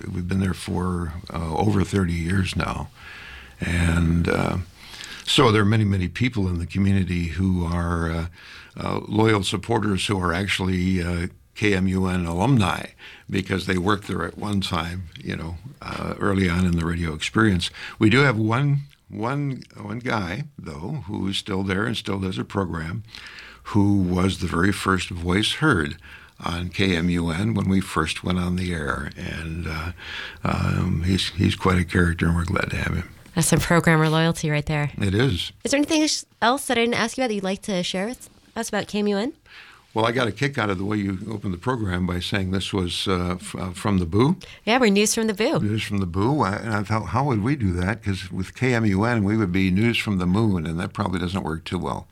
we've been there for over 30 years now. And so there are many, many people in the community who are loyal supporters who are actually KMUN alumni because they worked there at one time, early on in the radio experience. We do have one guy, though, who is still there and still does a program, who was the very first voice heard on KMUN when we first went on the air. And he's quite a character, and we're glad to have him. That's some programmer loyalty right there. It is. Is there anything else that I didn't ask you about that you'd like to share with us about KMUN? Well, I got a kick out of the way you opened the program by saying this was from the Boo. Yeah, we're News from the Boo. News from the Boo. And I thought, how would we do that? Because with KMUN, we would be News from the Moon, and that probably doesn't work too well.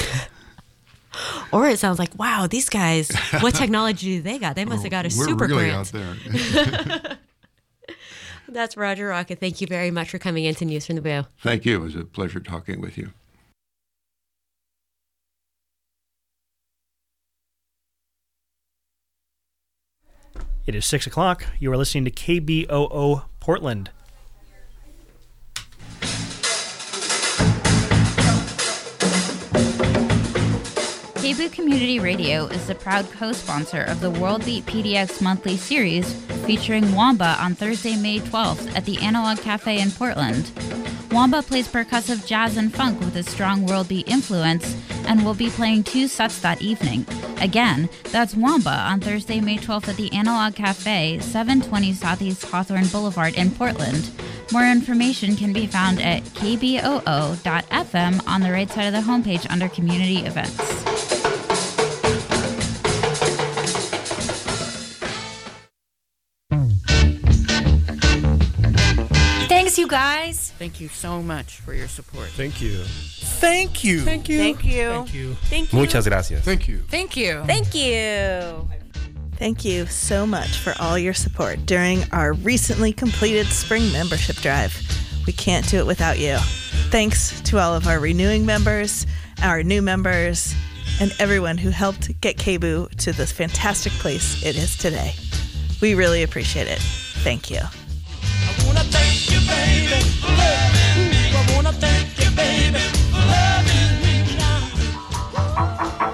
Or it sounds like, wow, these guys, what technology do they got? They must have got a super really grant. Out there. That's Roger Rocket. Thank you very much for coming into News from the Boo. Thank you. It was a pleasure talking with you. It is 6 o'clock. You are listening to KBOO Portland. KBOO Community Radio is the proud co-sponsor of the World Beat PDX monthly series featuring Wamba on Thursday, May 12th at the Analog Cafe in Portland. Wamba plays percussive jazz and funk with a strong world beat influence and will be playing 2 sets that evening. Again, that's Wamba on Thursday, May 12th at the Analog Cafe, 720 Southeast Hawthorne Boulevard in Portland. More information can be found at kboo.fm on the right side of the homepage under Community Events. Thanks, you guys. Thank you so much for your support. Thank you. Thank you. Thank you. Thank you. Thank you. Thank you. Muchas gracias. Thank you. Thank you. Thank you. Thank you so much for all your support during our recently completed spring membership drive. We can't do it without you. Thanks to all of our renewing members, our new members, and everyone who helped get KBOO to this fantastic place it is today. We really appreciate it. Thank you. I wanna thank you, baby, for loving me. I wanna thank you, baby, for loving me now.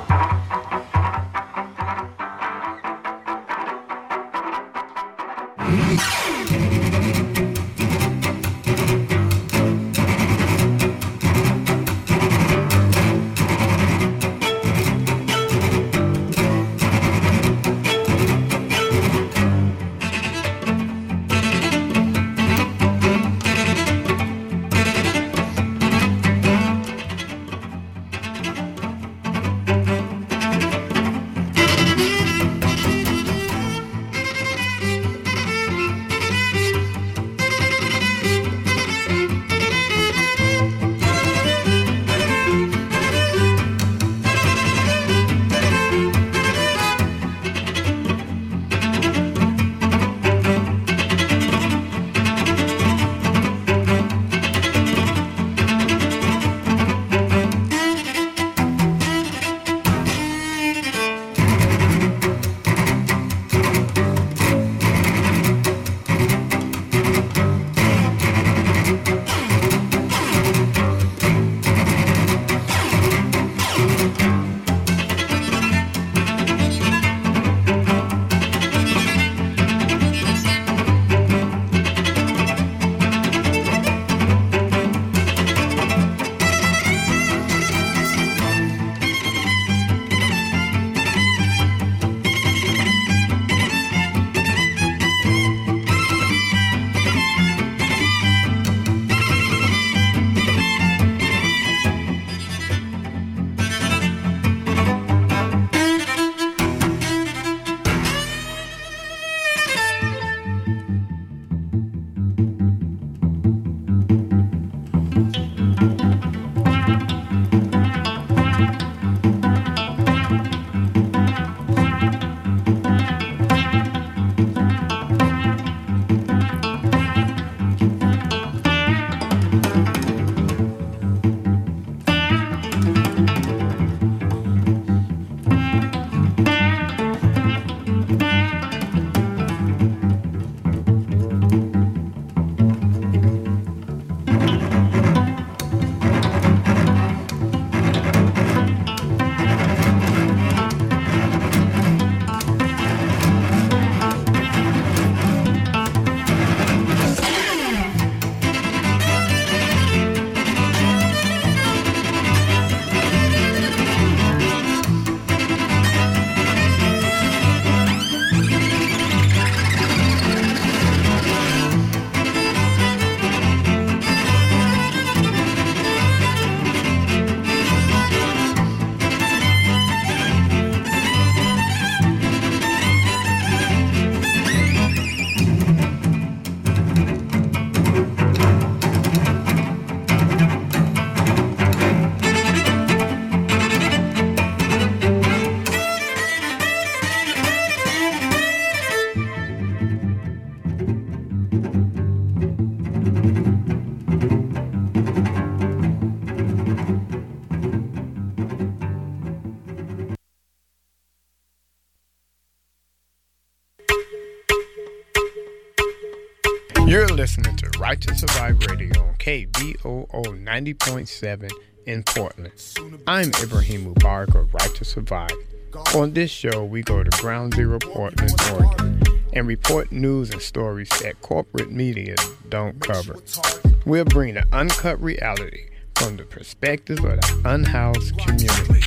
You're listening to Right to Survive Radio on KBOO 90.7 in Portland. I'm Ibrahim Mubarak of Right to Survive. On this show, we go to Ground Zero Portland, Oregon, and report news and stories that corporate media don't cover. We'll bring the uncut reality from the perspective of the unhoused community.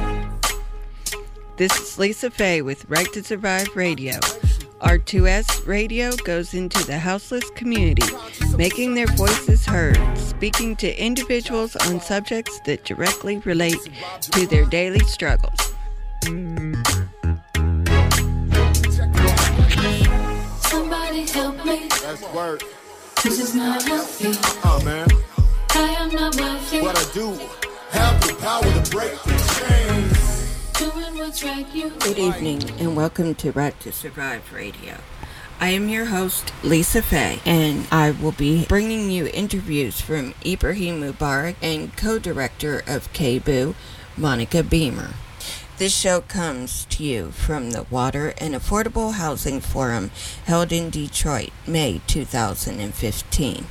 This is Lisa Faye with Right to Survive Radio. R2S Radio goes into the houseless community, making their voices heard, speaking to individuals on subjects that directly relate to their daily struggles. Somebody help me. That's work. This is not healthy. Oh, man. I am not wealthy. What I do, have the power to break the chains. Doing what's right, you. Good evening and welcome to Right to Survive Radio. I am your host, Lisa Faye, and I will be bringing you interviews from Ibrahim Mubarak and co-director of KBOO, Monica Beamer. This show comes to you from the Water and Affordable Housing Forum held in Detroit, May 2015.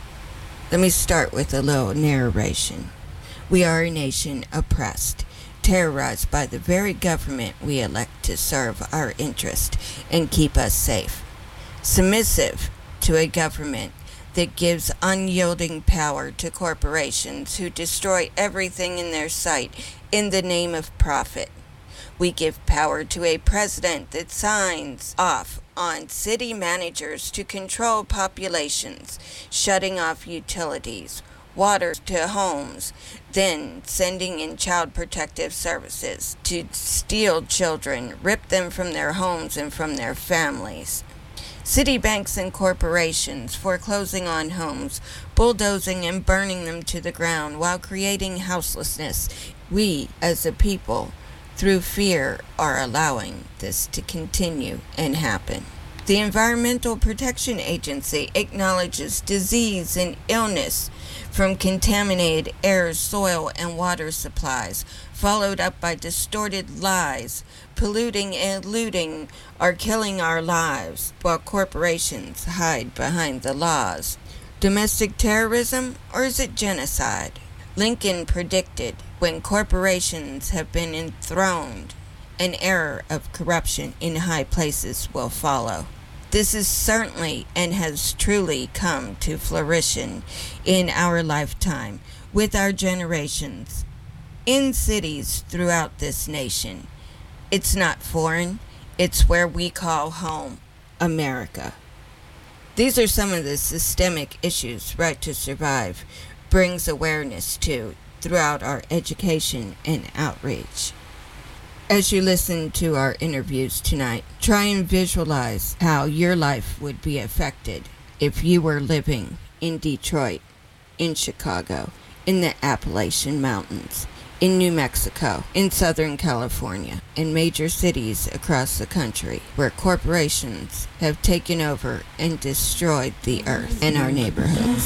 Let me start with a little narration. We are a nation oppressed, terrorized by the very government we elect to serve our interest and keep us safe. Submissive to a government that gives unyielding power to corporations who destroy everything in their sight in the name of profit. We give power to a president that signs off on city managers to control populations, shutting off utilities, water to homes, then sending in child protective services to steal children, rip them from their homes and from their families. City banks and corporations foreclosing on homes, bulldozing and burning them to the ground while creating houselessness. We, as a people, through fear, are allowing this to continue and happen. The Environmental Protection Agency acknowledges disease and illness from contaminated air, soil, and water supplies, followed up by distorted lies. Polluting and looting are killing our lives, while corporations hide behind the laws. Domestic terrorism, or is it genocide? Lincoln predicted when corporations have been enthroned, an era of corruption in high places will follow. This is certainly and has truly come to fruition in our lifetime, with our generations, in cities throughout this nation. It's not foreign, it's where we call home, America. These are some of the systemic issues Right to Survive brings awareness to throughout our education and outreach. As you listen to our interviews tonight, try and visualize how your life would be affected if you were living in Detroit, in Chicago, in the Appalachian Mountains, in New Mexico, in Southern California, and major cities across the country where corporations have taken over and destroyed the earth and our neighborhoods.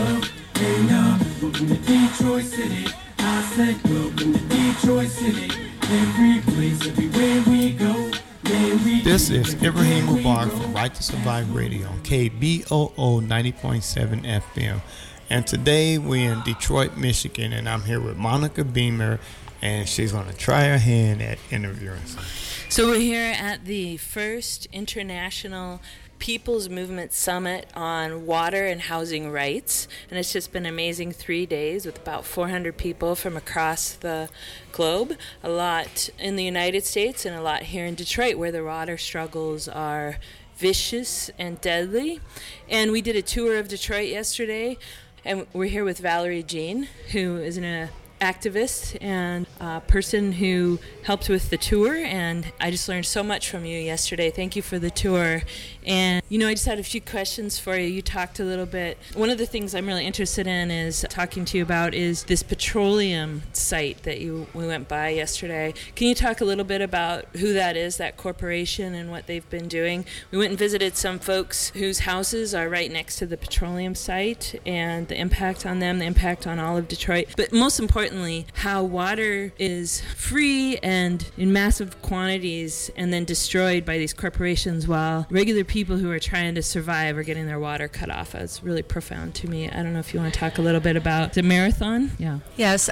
Welcome to Detroit City. I said welcome to Detroit City. Every place, everywhere we go. This is Ibrahim Mubarak from Right to Survive Radio on KBOO 90.7 FM. And today we're in Detroit, Michigan, and I'm here with Monica Beamer, and she's going to try her hand at interviewing someone. So we're here at the first International People's Movement Summit on Water and Housing Rights, and it's just been an amazing 3 days with about 400 people from across the globe, a lot in the United States and a lot here in Detroit where the water struggles are vicious and deadly. And we did a tour of Detroit yesterday, and we're here with Valerie Jean, who is an activist and person who helped with the tour, and I just learned so much from you yesterday. Thank you for the tour. And, I just had a few questions for you. You talked a little bit. One of the things I'm really interested in is talking to you about is this petroleum site that we went by yesterday. Can you talk a little bit about who that is, that corporation, and what they've been doing? We went and visited some folks whose houses are right next to the petroleum site, and the impact on them, the impact on all of Detroit. But most importantly, how water is free and in massive quantities and then destroyed by these corporations while regular people who are trying to survive are getting their water cut off. It's really profound to me. I don't know if you want to talk a little bit about the Marathon. Yeah. Yes.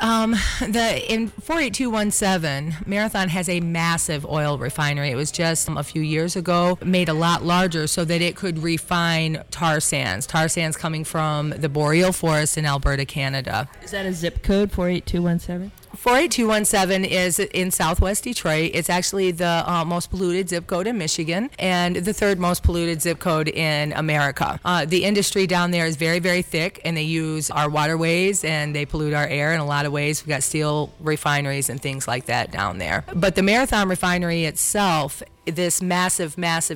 In 48217, Marathon has a massive oil refinery. It was just a few years ago made a lot larger so that it could refine tar sands coming from the boreal forest in Alberta, Canada. Is that a zip code, 48217? 48217 is in southwest Detroit. It's actually the most polluted zip code in Michigan and the third most polluted zip code in America. The industry down there is very, very thick, and they use our waterways and they pollute our air in a lot of ways. We've got steel refineries and things like that down there. But the Marathon refinery itself, this massive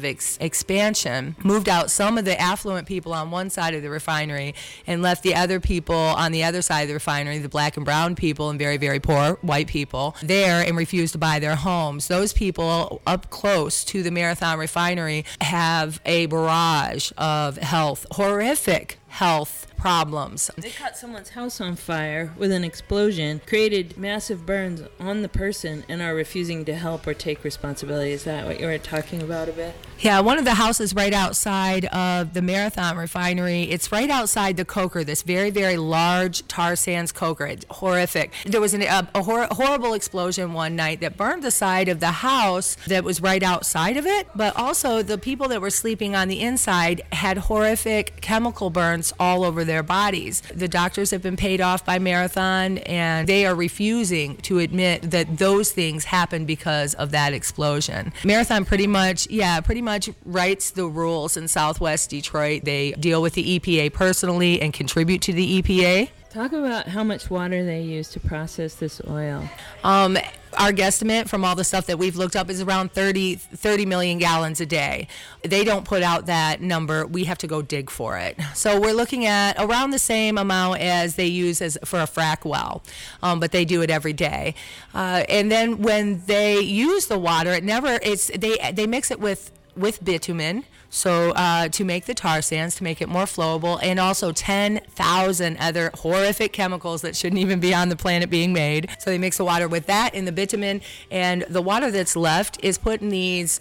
expansion moved out some of the affluent people on one side of the refinery and left the other people on the other side of the refinery, the black and brown people and very, very poor white people, there, and refused to buy their homes. Those people up close to the Marathon refinery have a barrage of horrific health problems. They caught someone's house on fire with an explosion, created massive burns on the person, and are refusing to help or take responsibility. Is that what you were talking about a bit? Yeah, one of the houses right outside of the Marathon refinery, it's right outside the coker, this very, very large tar sands coker. It's horrific. There was a horrible explosion one night that burned the side of the house that was right outside of it, but also the people that were sleeping on the inside had horrific chemical burns all over their bodies. The doctors have been paid off by Marathon, and they are refusing to admit that those things happened because of that explosion. Marathon pretty much writes the rules in southwest Detroit. They deal with the EPA personally and contribute to the EPA. Talk about how much water they use to process this oil. Our guesstimate from all the stuff that we've looked up is around 30 million gallons a day. They don't put out that number. We have to go dig for it. So we're looking at around the same amount as they use for a frack well, but they do it every day. And then when they use the water, they mix it with bitumen, so to make the tar sands, to make it more flowable, and also 10,000 other horrific chemicals that shouldn't even be on the planet being made. So they mix the water with that and the bitumen, and the water that's left is put in these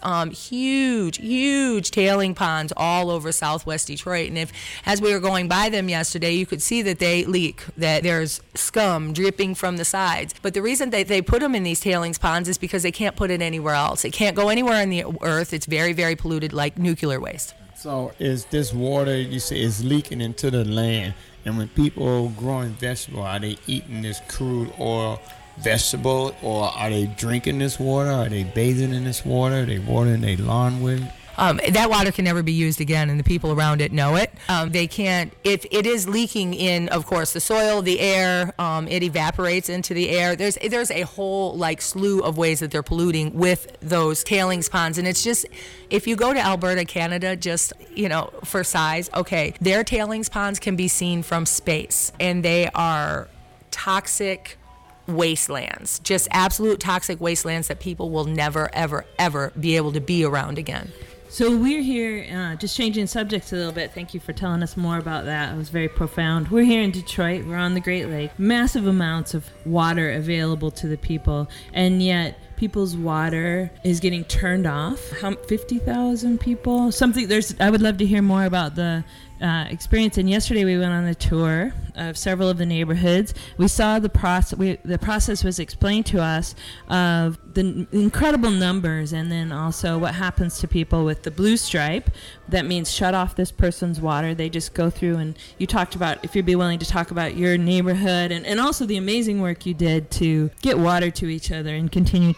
huge tailing ponds all over southwest Detroit. And as we were going by them yesterday, you could see that they leak, that there's scum dripping from the sides. But the reason that they put them in these tailings ponds is because they can't put it anywhere else. It can't go anywhere in the earth. It's very, very polluted, like nuclear waste. So is this water, you say, is leaking into the land? And when people growing vegetable, are they eating this crude oil vegetable, or are they drinking this water? Are they bathing in this water? Are they watering their lawn with it? That water can never be used again, and the people around it know it. They can't. If it is leaking in, of course, the soil, the air, it evaporates into the air. There's a whole slew of ways that they're polluting with those tailings ponds, and it's just, if you go to Alberta, Canada, just for size, okay, their tailings ponds can be seen from space, and they are toxic wastelands, just absolute toxic wastelands that people will never, ever, ever be able to be around again. So we're here, just changing subjects a little bit. Thank you for telling us more about that. It was very profound. We're here in Detroit. We're on the Great Lake. Massive amounts of water available to the people, and yet people's water is getting turned off. 50,000 people? I would love to hear more about the experience. And yesterday we went on a tour of several of the neighborhoods. We saw the process. The process was explained to us of the incredible numbers, and then also what happens to people with the blue stripe. That means shut off this person's water. They just go through, and you talked about, if you'd be willing to talk about your neighborhood and also the amazing work you did to get water to each other and continue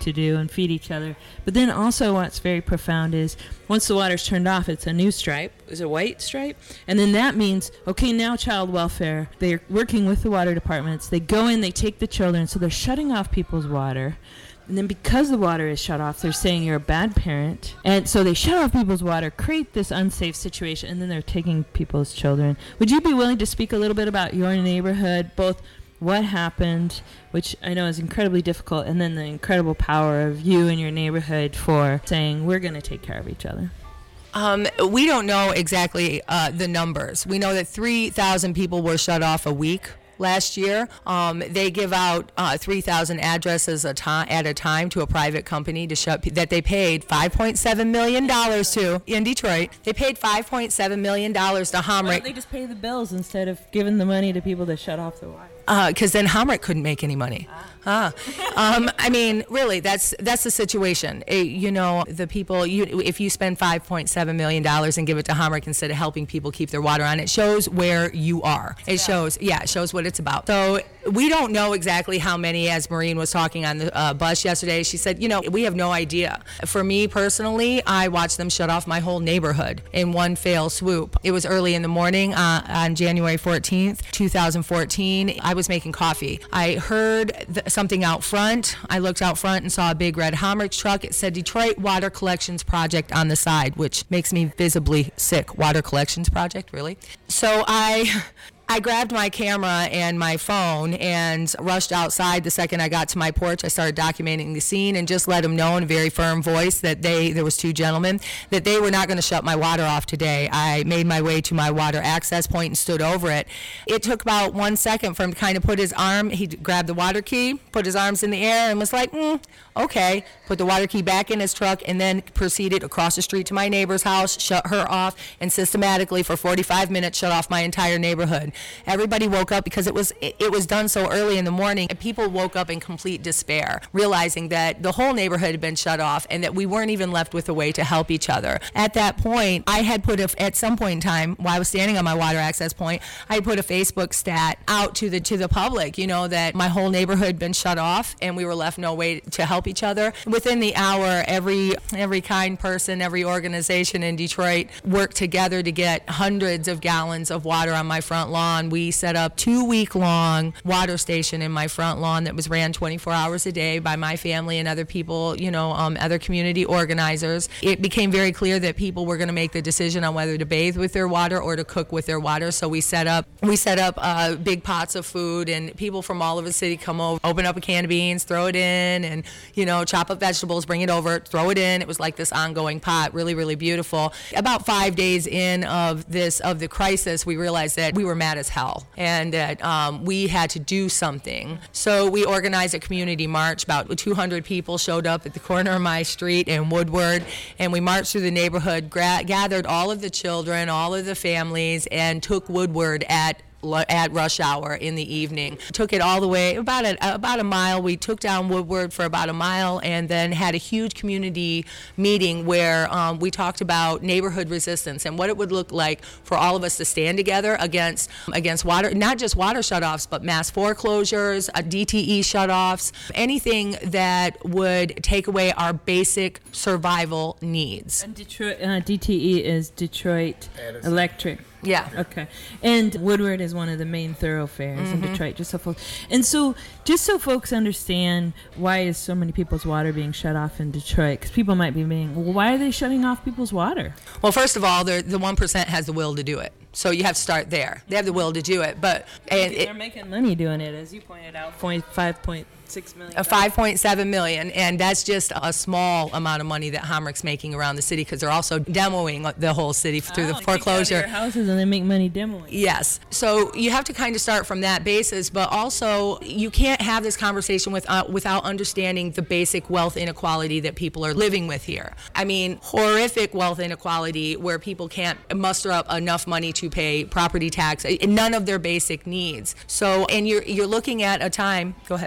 to do and feed each other. But then also what's very profound is once the water's turned off, it's a new stripe. It's a white stripe. And then that means, okay, now child welfare, they're working with the water departments. They go in, they take the children, so they're shutting off people's water. And then because the water is shut off, they're saying you're a bad parent. And so they shut off people's water, create this unsafe situation, and then they're taking people's children. Would you be willing to speak a little bit about your neighborhood, both what happened, which I know is incredibly difficult, and then the incredible power of you and your neighborhood for saying we're going to take care of each other? We don't know exactly the numbers. We know that 3,000 people were shut off a week last year. They give out 3,000 addresses at a time to a private company to shut that they paid $5.7 million to in Detroit. They paid $5.7 million to Homrick. Why don't they just pay the bills instead of giving the money to people to shut off the water? Because then Homrick couldn't make any money. I mean, really, that's the situation. The people, if you spend $5.7 million and give it to Homrick instead of helping people keep their water on, it shows where you are. It shows what it's about. So we don't know exactly how many, as Maureen was talking on the bus yesterday, she said, we have no idea. For me personally, I watched them shut off my whole neighborhood in one fell swoop. It was early in the morning on January 14th, 2014. I was making coffee. I heard something out front. I looked out front and saw a big red Homrick truck. It said Detroit Water Collections Project on the side, which makes me visibly sick. Water Collections Project, really? So I grabbed my camera and my phone and rushed outside. The second I got to my porch, I started documenting the scene and just let them know in a very firm voice that there was two gentlemen, that they were not going to shut my water off today. I made my way to my water access point and stood over it. It took about 1 second for him to kind of put his arm, he grabbed the water key, put his arms in the air and was like, okay, put the water key back in his truck and then proceeded across the street to my neighbor's house, shut her off, and systematically for 45 minutes shut off my entire neighborhood. Everybody woke up because it was done so early in the morning. And people woke up in complete despair, realizing that the whole neighborhood had been shut off and that we weren't even left with a way to help each other. At that point, I had put at some point in time, while I was standing on my water access point, I put a Facebook stat out to the public, that my whole neighborhood had been shut off and we were left no way to help each other. Within the hour, every kind person, every organization in Detroit worked together to get hundreds of gallons of water on my front lawn. We set up 2-week-long water station in my front lawn that was ran 24 hours a day by my family and other people, other community organizers. It became very clear that people were going to make the decision on whether to bathe with their water or to cook with their water. So we set up big pots of food, and people from all over the city come over, open up a can of beans, throw it in, and chop up vegetables, bring it over, throw it in. It was like this ongoing pot, really, really beautiful. About 5 days in of the crisis, we realized that we were mad as hell and that we had to do something. So we organized a community march. About 200 people showed up at the corner of my street in Woodward, and we marched through the neighborhood, gathered all of the children, all of the families, and took Woodward at rush hour in the evening. Took it all the way about a mile. We took down Woodward for about a mile and then had a huge community meeting where we talked about neighborhood resistance and what it would look like for all of us to stand together against water, not just water shutoffs, but mass foreclosures, DTE shutoffs, anything that would take away our basic survival needs. And Detroit DTE is Detroit Electric. Yeah. Okay. And Woodward is one of the main thoroughfares in Detroit. Just so folks understand, why is so many people's water being shut off in Detroit? Because people might be being, well, why are they shutting off people's water? Well, first of all, the 1% has the will to do it. So you have to start there. They have the will to do it, but they're making money doing it, as you pointed out. $5.6 million. $5.7 million, and that's just a small amount of money that Homrick's making around the city because they're also demoing the whole city through the foreclosure. Their houses and they make money demoing. Yes, so you have to kind of start from that basis, but also you can't have this conversation without understanding the basic wealth inequality that people are living with here. I mean, horrific wealth inequality where people can't muster up enough money to pay property tax, none of their basic needs. So, and you're looking at a time. Go ahead.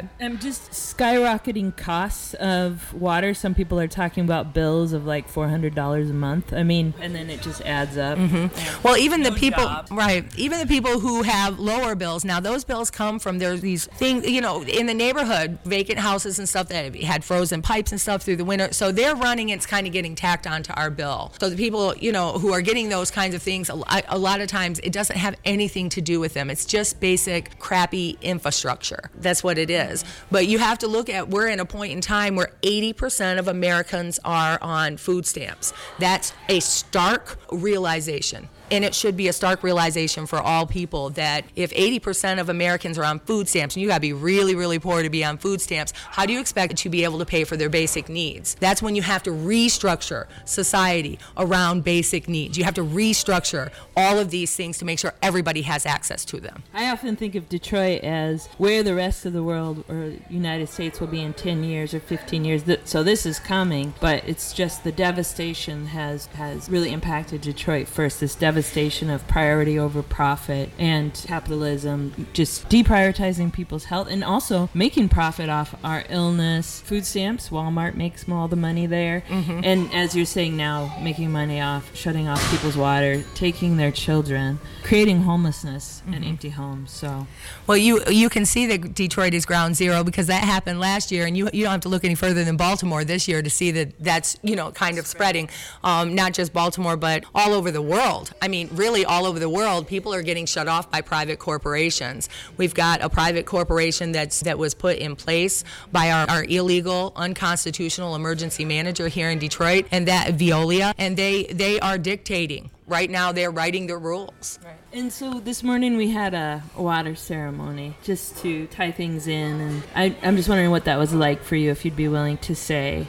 just skyrocketing costs of water. Some people are talking about bills of like $400 a month. I mean, and then it just adds up. Well, even the people, even the people who have lower bills, now those bills come from, there's these things, in the neighborhood, vacant houses and stuff that had frozen pipes and stuff through the winter. So they're running, it's kind of getting tacked onto our bill. So the people, who are getting those kinds of things, a lot of times it doesn't have anything to do with them. It's just basic crappy infrastructure. That's what it is. But you have to look at, we're in a point in time where 80% of Americans are on food stamps. That's a stark realization. And it should be a stark realization for all people that if 80% of Americans are on food stamps, and you gotta be really, really poor to be on food stamps, how do you expect to be able to pay for their basic needs? That's when you have to restructure society around basic needs. You have to restructure all of these things to make sure everybody has access to them. I often think of Detroit as where the rest of the world or United States will be in 10 years or 15 years. So this is coming, but it's just the devastation has really impacted Detroit first. This devastation of priority over profit and capitalism, just deprioritizing people's health and also making profit off our illness. Food stamps, Walmart makes all the money there. And as you're saying now, making money off shutting off people's water, taking their children, creating homelessness and empty homes. So, well, you can see that Detroit is ground zero because that happened last year, and you don't have to look any further than Baltimore this year to see that that's kind of spreading, not just Baltimore but all over the world. I mean, really all over the world, people are getting shut off by private corporations. We've got a private corporation that was put in place by our illegal, unconstitutional emergency manager here in Detroit, and that Veolia, and they are dictating. Right now, they're writing the rules. Right. And so this morning we had a water ceremony just to tie things in, and I'm just wondering what that was like for you, if you'd be willing to say.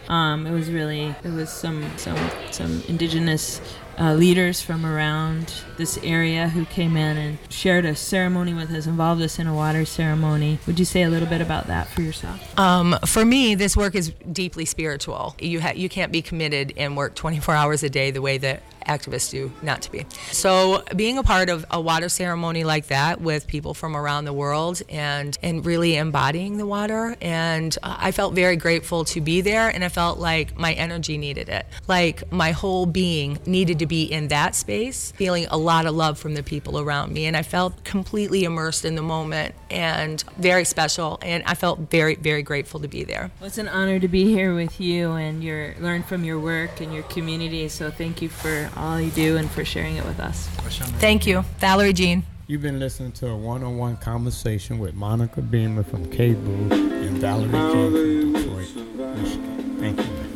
It was some indigenous leaders from around this area who came in and shared a ceremony with us, involved us in a water ceremony. Would you say a little bit about that for yourself? For me, this work is deeply spiritual. You can't be committed and work 24 hours a day the way that activists do not to be. So being a part of a water ceremony like that with people from around the world and really embodying the water, and I felt very grateful to be there, and I felt like my energy needed it. Like my whole being needed to be in that space, feeling a lot of love from the people around me, and I felt completely immersed in the moment and very special, and I felt very, very grateful to be there. Well, it's an honor to be here with you and learn from your work and your community, so thank you for all you do and for sharing it with us. Thank you. Valerie Jean. You've been listening to a one-on-one conversation with Monica Beamer from KBOO and Valerie Jean from Detroit, Michigan. Thank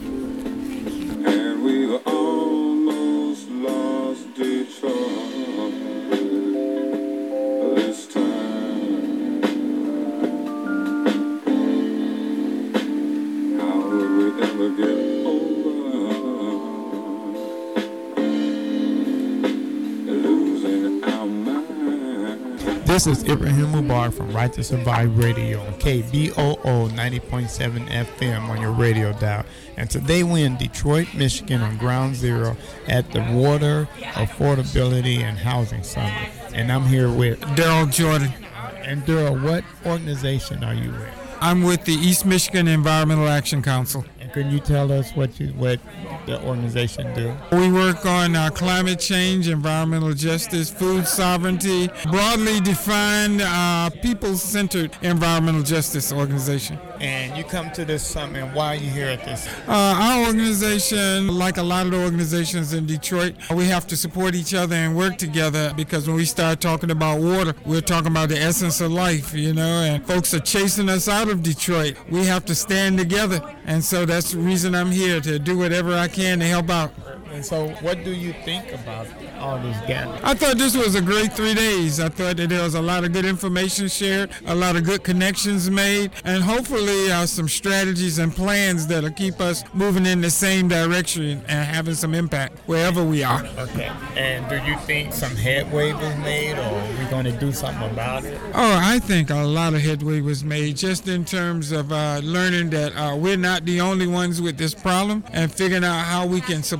you. And we almost lost Detroit this time. How would we ever get This is Ibrahim Mubarak from Right to Survive Radio on KBOO 90.7 FM on your radio dial. And today we're in Detroit, Michigan on Ground Zero at the Water Affordability and Housing Summit. And I'm here with Daryl Jordan. And Daryl, what organization are you with? I'm with the East Michigan Environmental Action Council. And can you tell us what the organization do? We work on climate change, environmental justice, food sovereignty, broadly defined people-centered environmental justice organization. And you come to this summit, and why are you here at this? Our organization, like a lot of the organizations in Detroit, we have to support each other and work together, because when we start talking about water, we're talking about the essence of life, and folks are chasing us out of Detroit. We have to stand together, and so that's the reason I'm here, to do whatever I can to help out. And so what do you think about all this gathering? I thought this was a great 3 days. I thought that there was a lot of good information shared, a lot of good connections made, and hopefully some strategies and plans that'll keep us moving in the same direction and having some impact wherever we are. Okay. And do you think some headway was made, or are we going to do something about it? Oh, I think a lot of headway was made, just in terms of learning that we're not the only ones with this problem, and figuring out how we can support each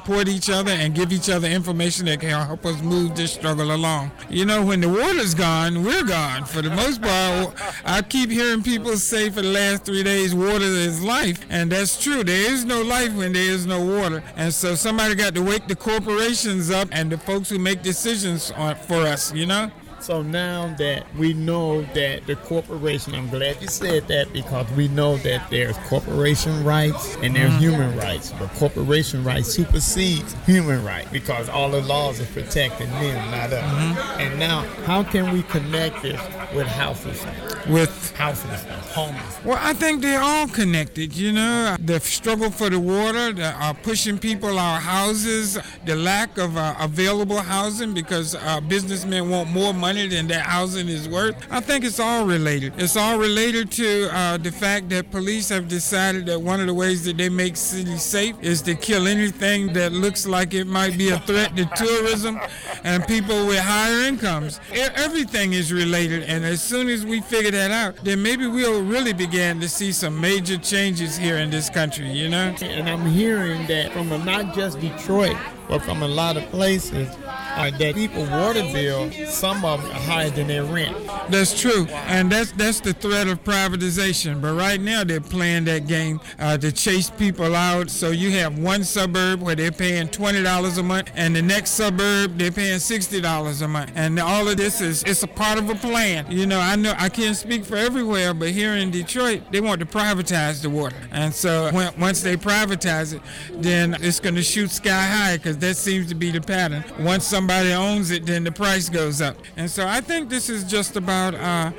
each other and give each other information that can help us move this struggle along. You know, when the water's gone, we're gone. For the most part, I keep hearing people say for the last 3 days, water is life, and that's true. There is no life when there is no water, and so somebody got to wake the corporations up and the folks who make decisions for us, you know? So now that we know that the corporation, I'm glad you said that, because we know that there's corporation rights and there's human rights. But corporation rights supersedes human rights because all the laws are protecting them, not us. And now, how can we connect this with houselessness? With houselessness, homelessness. Well, I think they're all connected, you know. The struggle for the water, pushing people out of houses, the lack of available housing because businessmen want more money than that housing is worth. I think it's all related. It's all related to the fact that police have decided that one of the ways that they make cities safe is to kill anything that looks like it might be a threat to tourism and people with higher incomes. Everything is related, and as soon as we figure that out, then maybe we'll really begin to see some major changes here in this country, you know? And I'm hearing that from not just Detroit, but from a lot of places, that people water bill, some of them are higher than their rent. That's true, and that's the threat of privatization. But right now they're playing that game to chase people out. So you have one suburb where they're paying $20 a month, and the next suburb they're paying $60 a month. And all of this it's a part of a plan. You know I can't speak for everywhere, but here in Detroit they want to privatize the water. And so once they privatize it, then it's going to shoot sky high because that seems to be the pattern. Once somebody owns it, then the price goes up. And so I think this is just about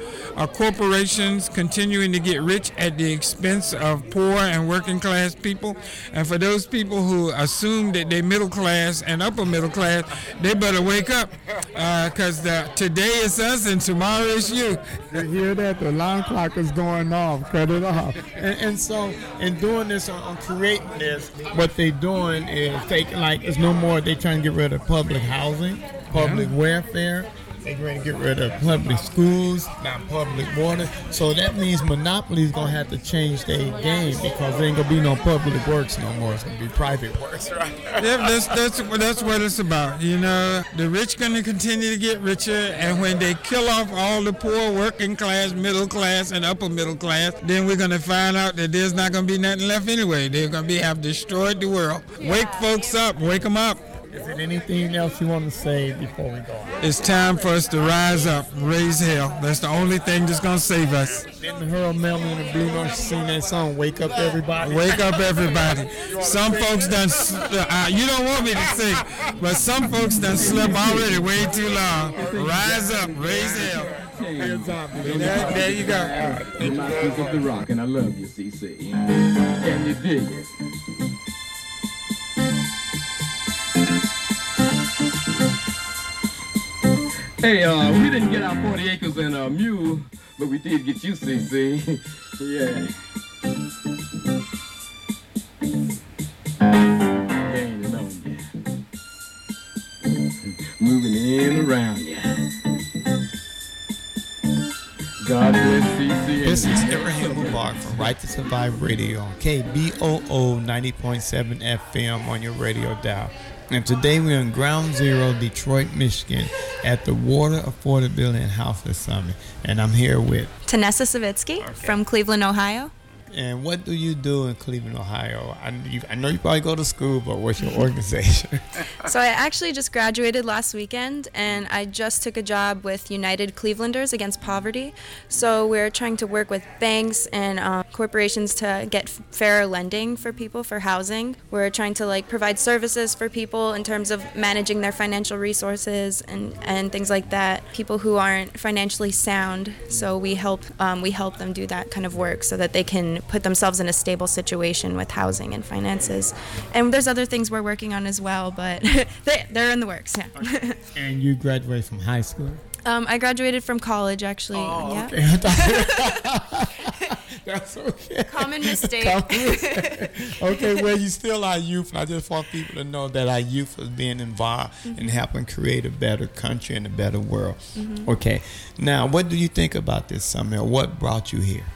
corporations continuing to get rich at the expense of poor and working class people. And for those people who assume that they're middle class and upper middle class, they better wake up because today is us and tomorrow is you. You hear that? The alarm clock is going off. Cut it off. And so in doing this, on creating this, what they're doing is taking, like, it's no more, they trying to get rid of public housing, public welfare. They're going to get rid of public schools, not public water. So that means monopolies going to have to change their game because there ain't going to be no public works no more. It's going to be private works, right? Yeah, that's what it's about. You know, the rich going to continue to get richer, and when they kill off all the poor, working class, middle class, and upper middle class, then we're going to find out that there's not going to be nothing left anyway. They're going to have destroyed the world. Wake folks up. Wake them up. Is there anything else you want to say before we go? It's time for us to rise up, raise hell. That's the only thing that's going to save us. Didn't Harold Melvin and the Blue Notes sing that song, Wake Up Everybody? Wake up everybody. Some folks done, you don't want me to sing, but some folks done slept already way too long. Rise up, raise hell. There you go. I'm not sick of the rock, and I love you, CC. Can you dig it? Hey, we didn't get our 40 acres and a mule, but we did get you, CC. Yeah. Hanging on ya. Moving in around ya. God bless CC. This is Ibrahim Mubarak from Right to Survive Radio on KBOO 90.7 FM on your radio dial. And today we're in Ground Zero, Detroit, Michigan, at the Water Affordability and Housing Summit. And I'm here with Tanessa Savitsky from Cleveland, Ohio. And what do you do in Cleveland, Ohio? I know you probably go to school, but what's your organization? So I actually just graduated last weekend, and I just took a job with United Clevelanders Against Poverty. So we're trying to work with banks and corporations to get fairer lending for people for housing. We're trying to provide services for people in terms of managing their financial resources and things like that. People who aren't financially sound, so we help them do that kind of work so that they can put themselves in a stable situation with housing and finances. And there's other things we're working on as well, but they're in the works, yeah. And you graduated from high school? I graduated from college, actually. Oh, yeah. Okay. That's okay. Common mistake. Okay, well, you still are youth, and I just want people to know that our youth is being involved in helping create a better country and a better world. Okay, now, what do you think about this summit? What brought you here?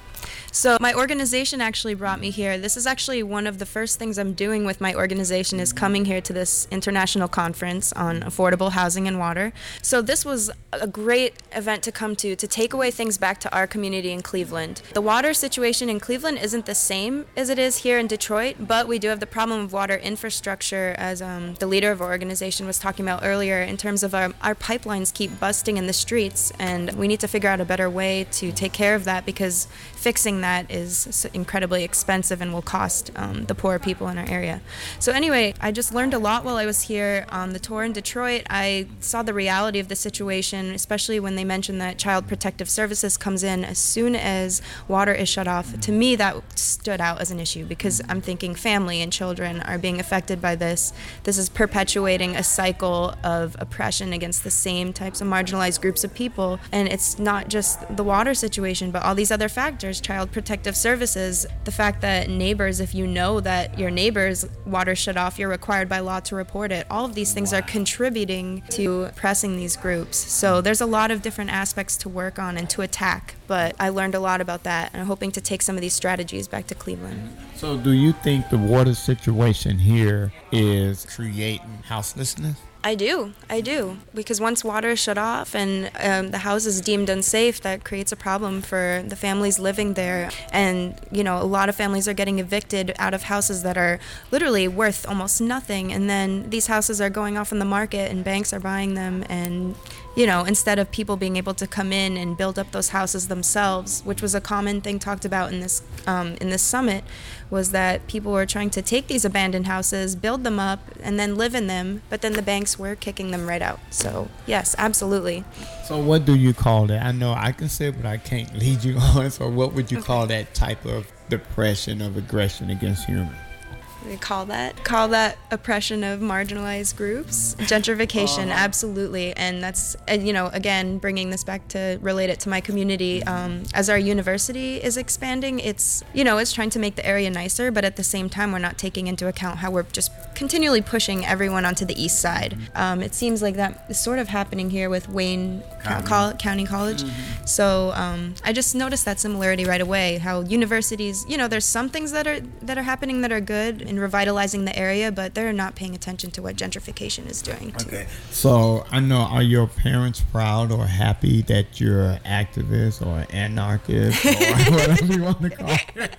So my organization actually brought me here. This is actually one of the first things I'm doing with my organization is coming here to this international conference on affordable housing and water. So this was a great event to come to take away things back to our community in Cleveland. The water situation in Cleveland isn't the same as it is here in Detroit, but we do have the problem of water infrastructure, as the leader of our organization was talking about earlier, in terms of our pipelines keep busting in the streets, and we need to figure out a better way to take care of that, because fixing that is incredibly expensive and will cost the poor people in our area. So anyway, I just learned a lot while I was here on the tour in Detroit. I saw the reality of the situation, especially when they mentioned that Child Protective Services comes in as soon as water is shut off. To me, that stood out as an issue, because I'm thinking family and children are being affected by this. This is perpetuating a cycle of oppression against the same types of marginalized groups of people. And it's not just the water situation, but all these other factors. Child Protective Services, the fact that neighbors, if you know that your neighbor's water shut off, you're required by law to report it. All of these things are contributing to oppressing these groups. So there's a lot of different aspects to work on and to attack, but I learned a lot about that, and I'm hoping to take some of these strategies back to Cleveland. So do you think the water situation here is creating houselessness? I do, because once water is shut off and the house is deemed unsafe, that creates a problem for the families living there. And, you know, a lot of families are getting evicted out of houses that are literally worth almost nothing. And then these houses are going off on the market and banks are buying them. And, you know, instead of people being able to come in and build up those houses themselves, which was a common thing talked about in this summit, was that people were trying to take these abandoned houses, build them up, and then live in them, but then the banks were kicking them right out. So, yes, absolutely. So what do you call that? I know I can say it, but I can't lead you on. So what would you call that type of depression, of aggression against humans? We call that oppression of marginalized groups. Gentrification, absolutely. And that's, you know, again, bringing this back to relate it to my community. As our university is expanding, it's, you know, it's trying to make the area nicer, but at the same time, we're not taking into account how we're just continually pushing everyone onto the east side. It seems like that is sort of happening here with Wayne County College. So I just noticed that similarity right away, how universities, you know, there's some things that are happening that are good in revitalizing the area, but they're not paying attention to what gentrification is doing too. Okay. So I know, are your parents proud or happy that you're an activist or an anarchist or whatever you want to call it?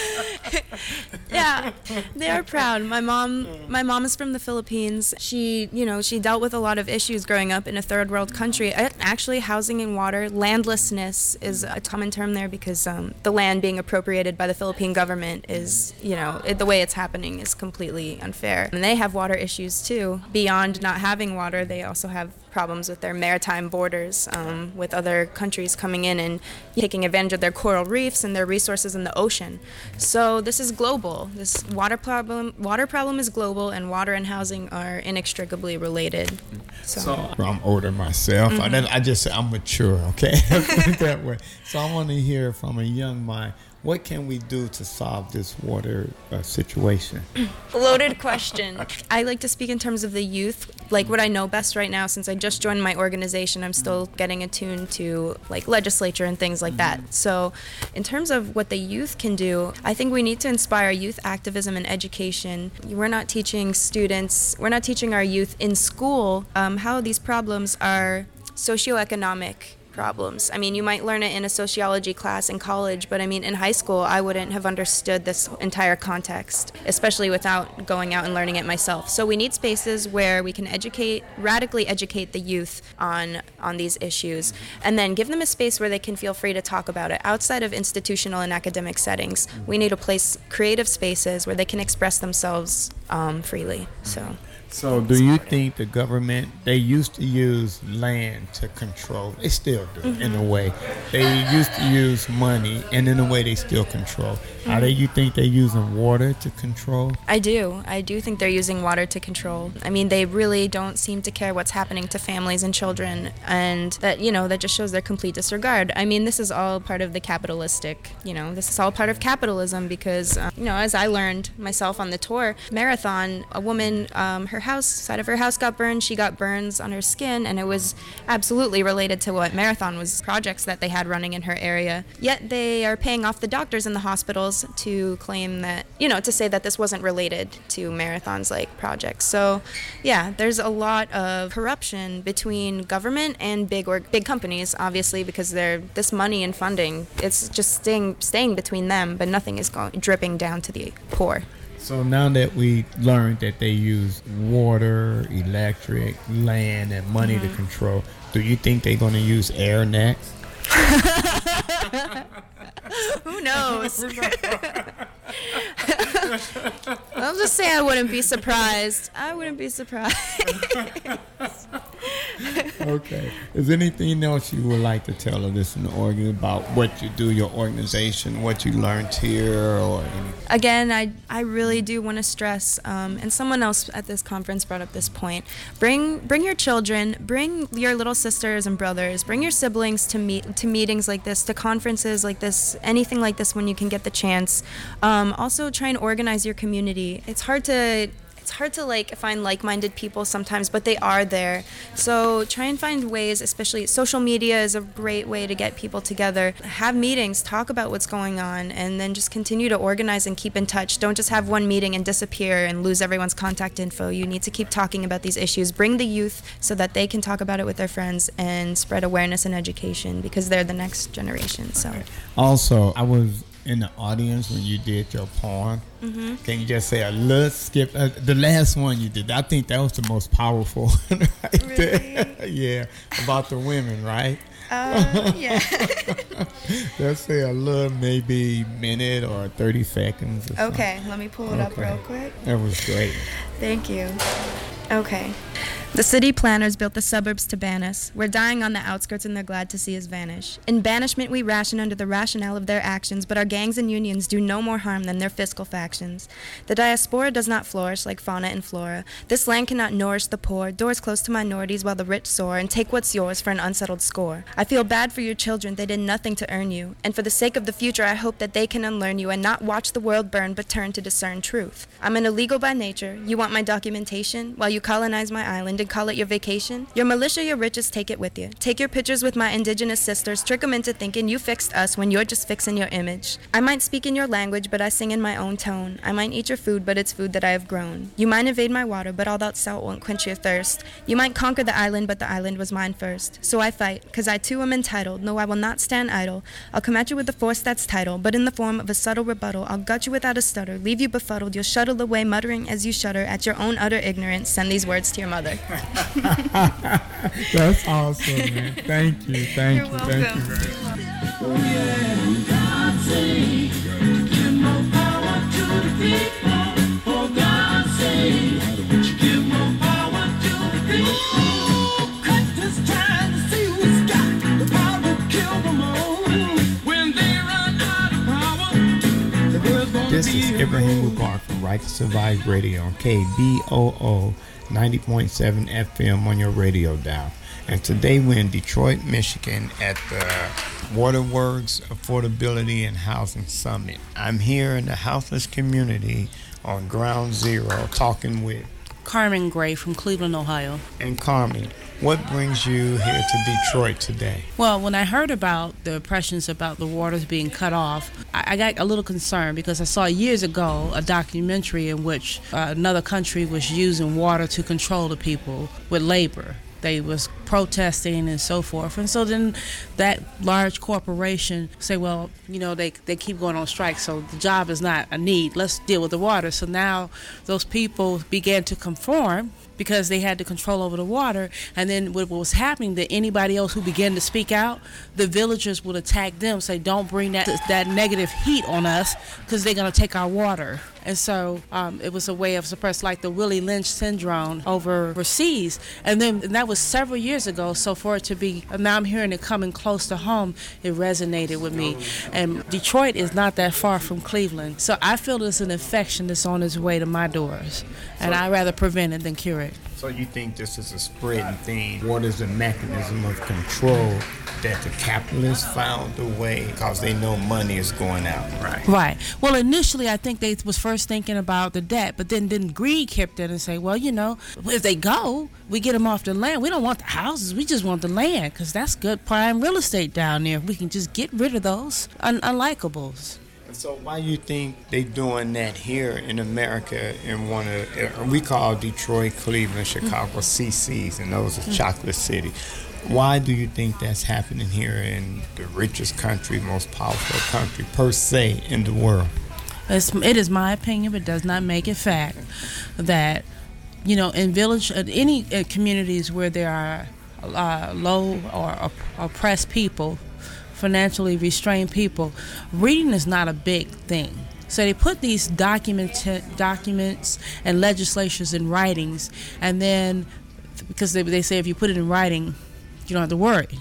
Yeah, they are proud. My mom is from the Philippines. She dealt with a lot of issues growing up in a third world country. Actually, housing and water, landlessness is a common term there, because the land being appropriated by the Philippine government is, you know, the way it's happening is completely unfair. And they have water issues too. Beyond not having water, they also have problems with their maritime borders, with other countries coming in and taking advantage of their coral reefs and their resources in the ocean. So this is global. This water problem is global, and water and housing are inextricably related. So I'm older myself. I'm mature, okay? That way. So I want to hear from a young mind, what can we do to solve this water situation? Loaded question. I like to speak in terms of the youth, like what I know best right now. Since I just joined my organization, I'm still getting attuned to like legislature and things like that. So in terms of what the youth can do, I think we need to inspire youth activism and education. We're not teaching our youth in school how these problems are socioeconomic problems. I mean, you might learn it in a sociology class in college, but I mean, in high school, I wouldn't have understood this entire context, especially without going out and learning it myself. So we need spaces where we can radically educate the youth on these issues, and then give them a space where they can feel free to talk about it outside of institutional and academic settings. We need to place creative spaces where they can express themselves freely. So do you think the government, they used to use land to control, they still do in a way. They used to use money, and in a way they still control. You think they're using water to control? I do think they're using water to control. I mean, they really don't seem to care what's happening to families and children, and that just shows their complete disregard. I mean, this is all part of the capitalistic, this is all part of capitalism, because, as I learned myself on the tour, Marathon, a woman, side of her house got burned. She got burns on her skin, and it was absolutely related to what Marathon was, projects that they had running in her area. Yet they are paying off the doctors in the hospitals to claim that, to say that this wasn't related to Marathon's projects. So yeah, there's a lot of corruption between government and big companies, obviously, because this money and funding, it's just staying between them, but nothing is dripping down to the poor. So now that we learned that they use water, electric, land, and money to control, do you think they're going to use air next? Who knows? I'll just say I wouldn't be surprised. Okay. Is there anything else you would like to tell us this in the organ about what you do, your organization, what you learned here, or anything? Again, I really do want to stress, and someone else at this conference brought up this point. Bring your children, bring your little sisters and brothers, bring your siblings to meetings like this, to conferences like this, anything like this when you can get the chance. Also, try and organize your community. It's hard to find like-minded people sometimes, but they are there. So try and find ways, especially social media is a great way to get people together. Have meetings, talk about what's going on, and then just continue to organize and keep in touch. Don't just have one meeting and disappear and lose everyone's contact info. You need to keep talking about these issues. Bring the youth so that they can talk about it with their friends and spread awareness and education, because they're the next generation. So. Also, I was in the audience when you did your poem. Mm-hmm. Can you just say a little skip? The last one you did, I think that was the most powerful one right there. Yeah, about the women, right? Yeah. Let's say a little, maybe minute or 30 seconds. Or okay, let me pull it up real quick. That was great. Thank you. Okay. The city planners built the suburbs to ban us. We're dying on the outskirts and they're glad to see us vanish. In banishment, we ration under the rationale of their actions, but our gangs and unions do no more harm than their fiscal factions. The diaspora does not flourish like fauna and flora. This land cannot nourish the poor, doors close to minorities while the rich soar, and take what's yours for an unsettled score. I feel bad for your children, they did nothing to earn you. And for the sake of the future, I hope that they can unlearn you and not watch the world burn, but turn to discern truth. I'm an illegal by nature. You want my documentation? While you colonize my island and call it your vacation? Your militia, your riches, take it with you. Take your pictures with my indigenous sisters, trick them into thinking you fixed us when you're just fixing your image. I might speak in your language, but I sing in my own tone. I might eat your food, but it's food that I have grown. You might invade my water, but all that salt won't quench your thirst. You might conquer the island, but the island was mine first. So I fight, cause I too am entitled. No, I will not stand idle. I'll come at you with a force that's tidal, but in the form of a subtle rebuttal. I'll gut you without a stutter, leave you befuddled. You'll shuttle away, muttering as you shudder at your own utter ignorance. Send these words to your mother. That's awesome, man. Thank you. You're welcome. This is Ibrahim Mubarak from Right to Survive Radio on KBOO 90.7 FM on your radio dial. And today we're in Detroit, Michigan at the Waterworks Affordability and Housing Summit. I'm here in the houseless community on Ground Zero talking with Carmen Gray from Cleveland, Ohio. And Carmen, what brings you here to Detroit today? Well, when I heard about the impressions about the waters being cut off, I got a little concerned because I saw years ago a documentary in which another country was using water to control the people with labor. They was protesting and so forth. And so then that large corporation say, well, they keep going on strike, so the job is not a need. Let's deal with the water. So now those people began to conform because they had the control over the water. And then what was happening, that anybody else who began to speak out, the villagers would attack them, say, don't bring that negative heat on us because they're going to take our water. And so it was a way of suppress, like the Willie Lynch syndrome overseas. And that was several years ago. So for it to be, now I'm hearing it coming close to home, it resonated with me. And Detroit is not that far from Cleveland. So I feel there's an infection that's on its way to my doors. And I'd rather prevent it than cure it. So you think this is a spreading thing? What is the mechanism of control that the capitalists found a way because they know money is going out? Right. Well, initially, I think they was first thinking about the debt, but then greed kept in and say, well, if they go, we get them off the land. We don't want the houses. We just want the land because that's good prime real estate down there. We can just get rid of those unlikables. So why you think they doing that here in America in one of we call Detroit, Cleveland, Chicago CCs, and those are chocolate city? Why do you think that's happening here in the richest country, most powerful country per se in the world? It is my opinion, but does not make it fact that in village any communities where there are low or oppressed people, financially restrained people, reading is not a big thing. So they put these documents and legislations in writings, and then because they say if you put it in writing, you don't have to worry.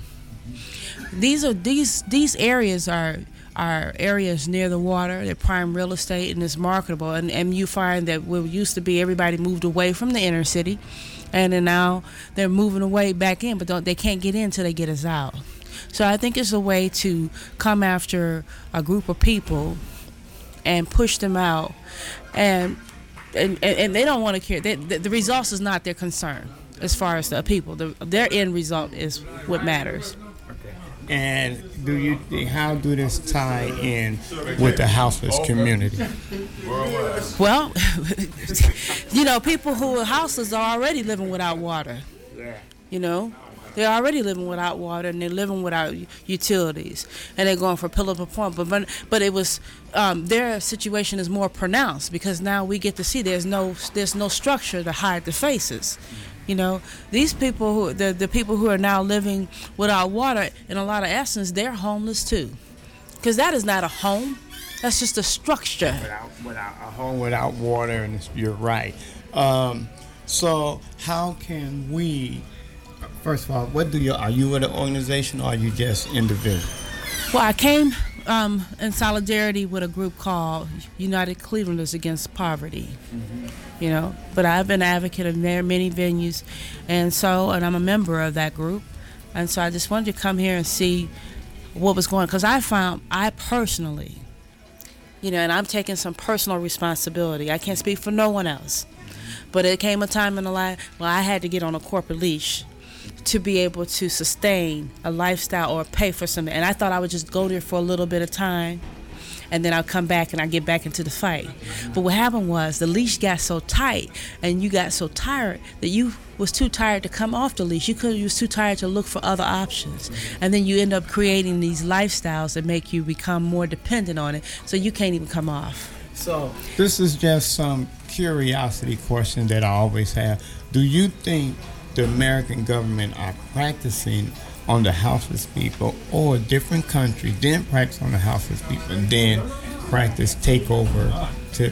These areas are areas near the water. They're prime real estate and it's marketable. And you find that what used to be everybody moved away from the inner city, and then now they're moving away back in, but they can't get in until they get us out. So I think it's a way to come after a group of people and push them out, and they don't want to care. The results is not their concern as far as the people. Their end result is what matters. And how do this tie in with the houseless community? Well, people who are houseless are already living without water. They're already living without water, and they're living without utilities, and they're going for pillar to point. But it was their situation is more pronounced because now we get to see there's no structure to hide the faces. These people the people who are now living without water, in a lot of essence, they're homeless too, because that is not a home. That's just a structure. Without a home, without water, and you're right. So how can we? First of all, are you with an organization or are you just individual? Well, I came in solidarity with a group called United Clevelanders Against Poverty. But I've been an advocate of many venues, and I'm a member of that group, and so I just wanted to come here and see what was going on, because I personally, and I'm taking some personal responsibility. I can't speak for no one else, but it came a time in the life where I had to get on a corporate leash to be able to sustain a lifestyle or pay for something. And I thought I would just go there for a little bit of time, and then I'll come back and I'll get back into the fight. But what happened was the leash got so tight and you got so tired that you was too tired to come off the leash. You was too tired to look for other options. And then you end up creating these lifestyles that make you become more dependent on it, so you can't even come off. So this is just some curiosity question that I always have. Do you think the American government are practicing on the houseless people, or a different country didn't practice on the houseless people and then practice takeover to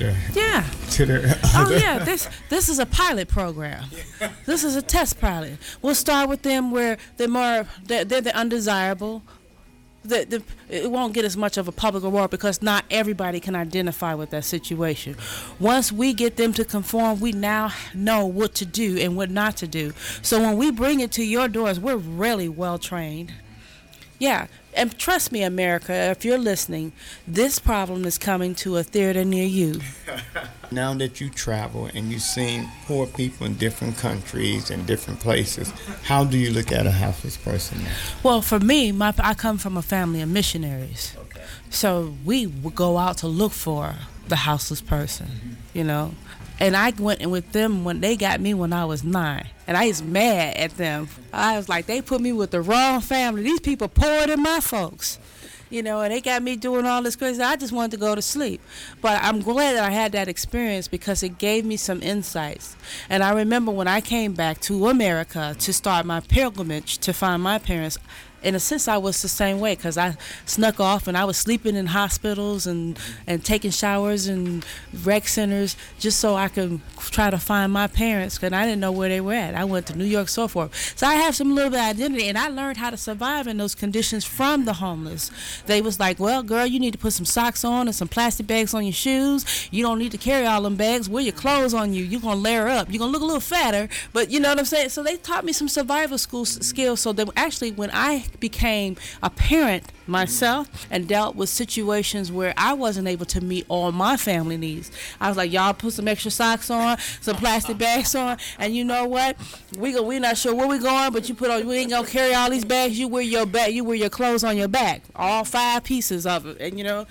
the This is a pilot program. This is a test pilot. We'll start with them where they're the undesirable. It won't get as much of a public award because not everybody can identify with that situation. Once we get them to conform, we now know what to do and what not to do. So when we bring it to your doors, we're really well trained. Yeah, and trust me, America, if you're listening, this problem is coming to a theater near you. Now that you travel and you've seen poor people in different countries and different places, how do you look at a houseless person now? Well, for me, I come from a family of missionaries. Okay. So we would go out to look for the houseless person, And I went in with them when they got me when I was 9. And I was mad at them. I was like, they put me with the wrong family. These people poorer than my folks. And they got me doing all this crazy. I just wanted to go to sleep. But I'm glad that I had that experience because it gave me some insights. And I remember when I came back to America to start my pilgrimage to find my parents, in a sense, I was the same way because I snuck off and I was sleeping in hospitals and taking showers in rec centers just so I could try to find my parents because I didn't know where they were at. I went to New York, so forth. So I have some little bit of identity, and I learned how to survive in those conditions from the homeless. They was like, well, girl, you need to put some socks on and some plastic bags on your shoes. You don't need to carry all them bags. Wear your clothes on you. You're going to layer up. You're going to look a little fatter, but you know what I'm saying? So they taught me some survival skills so that actually when I became a parent myself and dealt with situations where I wasn't able to meet all my family needs, I was like, y'all put some extra socks on, some plastic bags on, and you know what? We're not sure where we're going, but we ain't gonna carry all these bags. You wear your clothes on your back, all 5 pieces of it, and you know,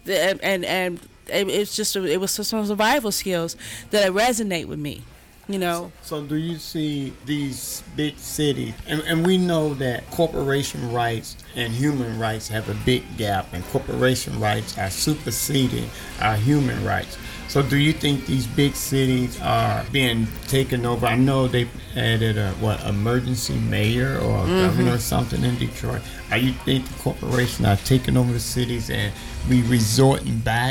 and it was some survival skills that resonate with me. You know. So do you see these big cities, and we know that corporation rights and human rights have a big gap, and corporation rights are superseding our human rights. So do you think these big cities are being taken over? I know they added emergency mayor or governor or something in Detroit. Are you think the corporations are taking over the cities and we resorting back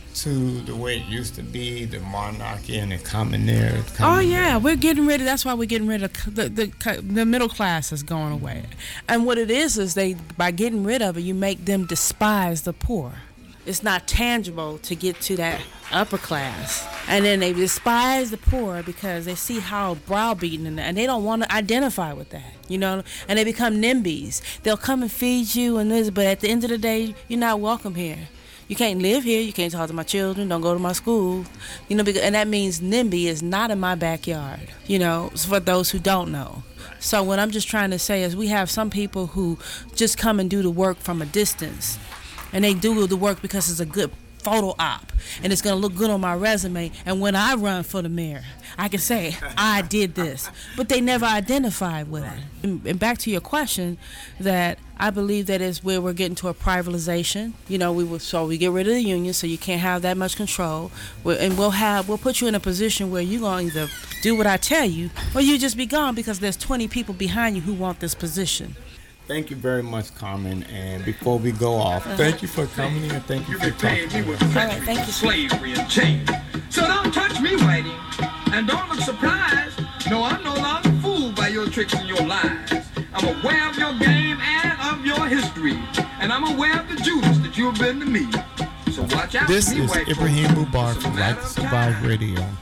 to the way it used to be, the monarchy and the commonaire? Oh yeah, we're getting rid of. That's why we're getting rid of the middle class is going away. And what it is by getting rid of it, you make them despise the poor. It's not tangible to get to that upper class, and then they despise the poor because they see how browbeaten and they don't want to identify with that, you know. And they become NIMBYs. They'll come and feed you and this, but at the end of the day, you're not welcome here. You can't live here. You can't talk to my children. Don't go to my school. You know, and that means NIMBY is not in my backyard, you know, for those who don't know. So what I'm just trying to say is we have some people who just come and do the work from a distance. And they do the work because it's a good photo op. And it's going to look good on my resume. And when I run for the mayor, I can say, I did this. But they never identified with it. And back to your question, that I believe that is where we're getting to a privatization. You know, we get rid of the union so you can't have that much control. And we'll put you in a position where you're going to either do what I tell you or you just be gone because there's 20 people behind you who want this position. Thank you very much, Carmen. And before we go off, thank you for coming and thank you for talking. All right, thank you. Slavery and chains. So don't touch me, Whitey, and don't look surprised. No, I'm no longer fooled by your tricks and your lies. I'm aware of your game and of your history, and I'm aware of the Judas that you've been to me. So watch out. This is Ibrahim Mubarak from Right to Survive Radio on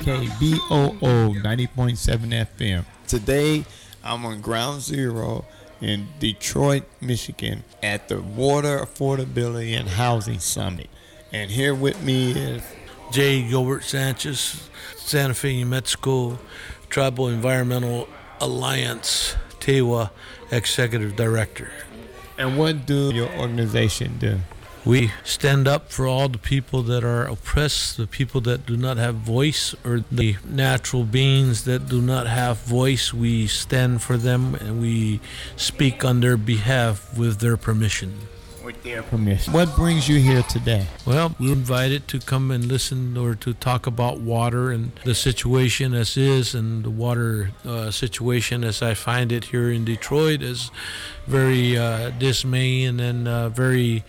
KBOO 90.7 FM. Today, I'm on Ground Zero in Detroit, Michigan at the Water Affordability and Housing Summit. And here with me is J. Gilbert Sanchez, Santa Fe New Mexico Tribal Environmental Alliance, TEWA Executive Director. And what do your organization do? We stand up for all the people that are oppressed, the people that do not have voice, or the natural beings that do not have voice. We stand for them and we speak on their behalf with their permission. With their permission. What brings you here today? Well, we're invited to come and listen or to talk about water and the situation as is, and the water situation as I find it here in Detroit is very dismaying and very,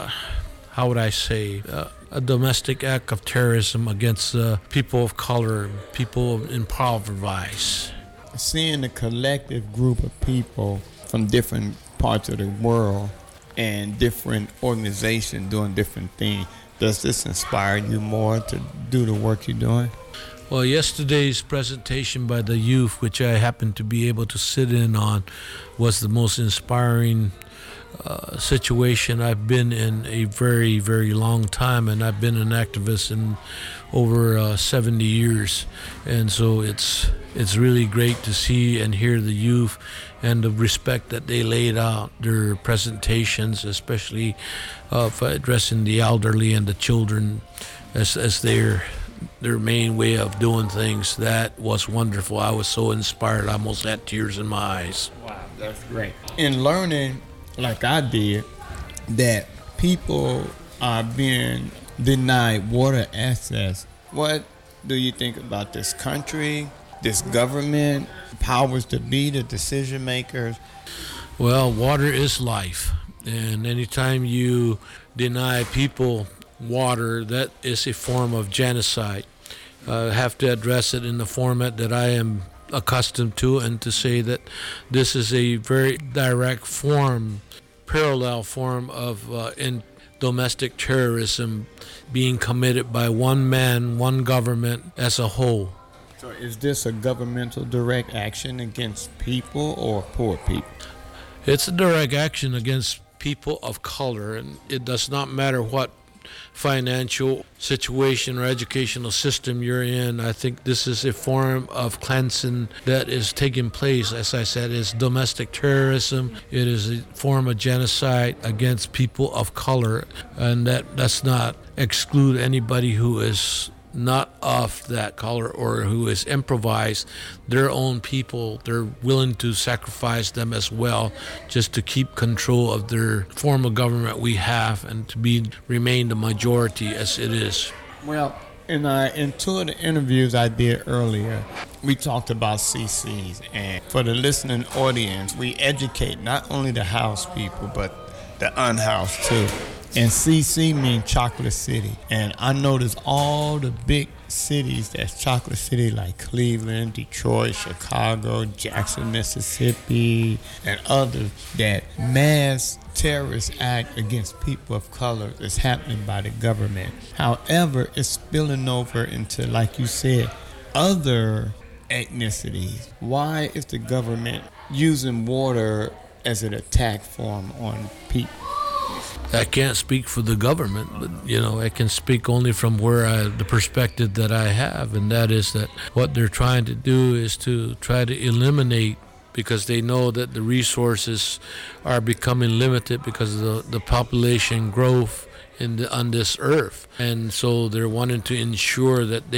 how would I say, a domestic act of terrorism against people of color, people impoverished. Seeing a collective group of people from different parts of the world and different organizations doing different things, does this inspire you more to do the work you're doing? Well, yesterday's presentation by the youth, which I happened to be able to sit in on, was the most inspiring situation I've been in a very, very long time, and I've been an activist in over 70 years, and so it's really great to see and hear the youth and the respect that they laid out their presentations, especially for addressing the elderly and the children as their main way of doing things. That was wonderful. I was so inspired, I almost had tears in my eyes. Wow, that's great. In learning, like I did, that people are being denied water access, what do you think about this country, this government, powers to be, the decision makers? Well, water is life. And anytime you deny people water, that is a form of genocide. I have to address it in the format that I am accustomed to, and to say that this is a very direct form, parallel form of in domestic terrorism being committed by one man, one government as a whole. So is this a governmental direct action against people or poor people? It's a direct action against people of color, and it does not matter what financial situation or educational system you're in. I think this is a form of cleansing that is taking place. As I said, it's domestic terrorism. It is a form of genocide against people of color, and that does not exclude anybody who is not of that color or who is improvised their own people. They're willing to sacrifice them as well, just to keep control of their form of government we have and to remain the majority as it is. Well, in two of the interviews I did earlier, we talked about CCs, and for the listening audience, we educate not only the housed people but the unhoused too. And CC means Chocolate City. And I noticed all the big cities that's Chocolate City, like Cleveland, Detroit, Chicago, Jackson, Mississippi, and others, that mass terrorist act against people of color is happening by the government. However, it's spilling over into, like you said, other ethnicities. Why is the government using water as an attack form on people? I can't speak for the government, but I can speak only from the perspective that I have, and that is that what they're trying to do is to try to eliminate, because they know that the resources are becoming limited because of the population growth on this earth, and so they're wanting to ensure that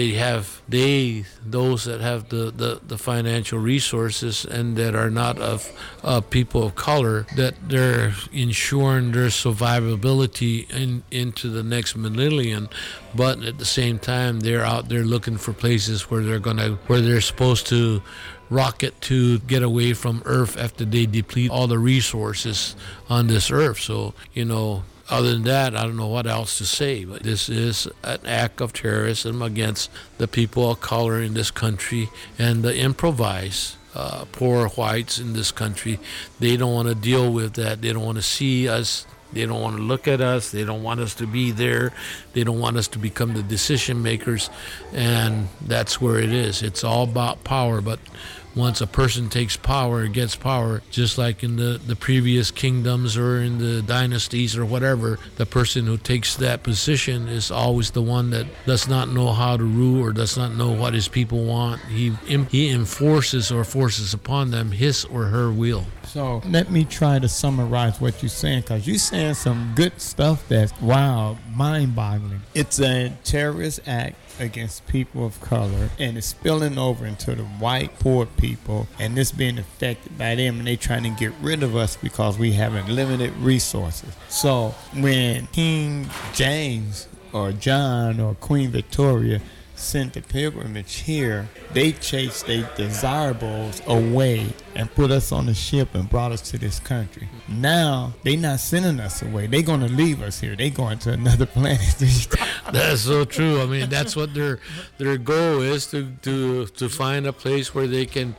those that have the financial resources and that are not of people of color, that they're ensuring their survivability into the next millennium. But at the same time, they're out there looking for places where they're supposed to rocket to get away from Earth after they deplete all the resources on this Earth. So other than that, I don't know what else to say, but this is an act of terrorism against the people of color in this country and the improvised poor whites in this country. They don't want to deal with that. They don't want to see us. They don't want to look at us. They don't want us to be there. They don't want us to become the decision makers, and that's where it is. It's all about power, but once a person takes power, gets power, just like in the previous kingdoms or in the dynasties or whatever, the person who takes that position is always the one that does not know how to rule or does not know what his people want. He enforces or forces upon them his or her will. So let me try to summarize what you're saying, because you're saying some good stuff that's, wow, mind-boggling. It's a terrorist act against people of color, and it's spilling over into the white poor people, and this being affected by them, and they trying to get rid of us because we have limited resources. So when King James or John or Queen Victoria sent the pilgrimage here, they chased their desirables away and put us on a ship and brought us to this country. Now they not sending us away. They gonna leave us here. They going to another planet. That's so true. I mean, that's what their goal is, to find a place where they can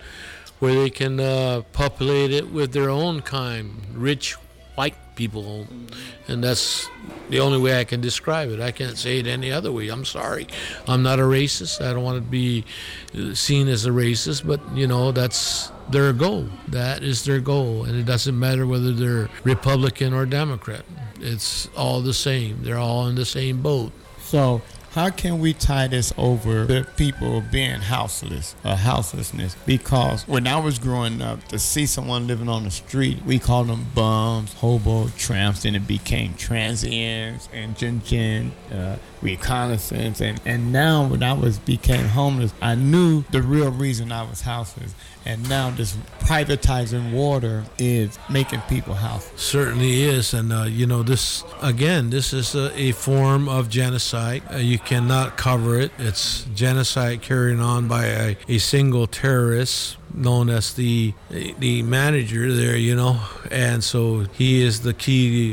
populate it with their own kind, rich white people, and that's the only way I can describe it. I can't say it any other way. I'm sorry. I'm not a racist. I don't want to be seen as a racist, but that's their goal. That is their goal, and it doesn't matter whether they're Republican or Democrat. It's all the same. They're all in the same boat. So how can we tie this over to people being houseless or houselessness? Because when I was growing up, to see someone living on the street, we called them bums, hobo, tramps, and it became transients and reconnaissance. And now when I became homeless, I knew the real reason I was houseless. And now this privatizing water is making people houseless. Certainly is. And, this is a form of genocide. You cannot cover it. It's genocide carried on by a single terrorist known as the manager there, and so he is the key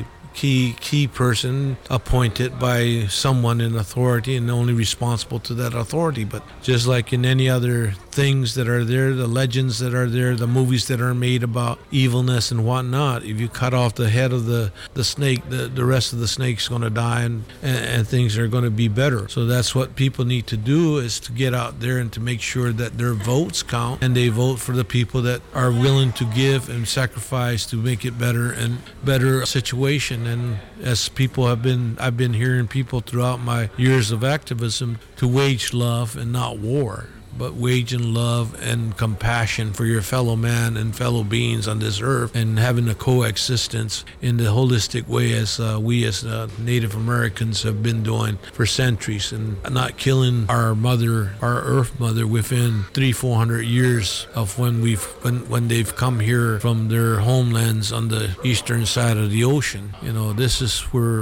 person appointed by someone in authority and only responsible to that authority. But just like in any other things that are there, the legends that are there, the movies that are made about evilness and whatnot, if you cut off the head of the snake, the rest of the snake's going to die, and things are going to be better. So that's what people need to do, is to get out there and to make sure that their votes count, and they vote for the people that are willing to give and sacrifice to make it better and better situation. And as I've been hearing people throughout my years of activism to wage love and not war, but waging love and compassion for your fellow man and fellow beings on this earth, and having a coexistence in the holistic way as we as Native Americans have been doing for centuries, and not killing our earth mother within 300-400 years of when they've come here from their homelands on the eastern side of the ocean. This is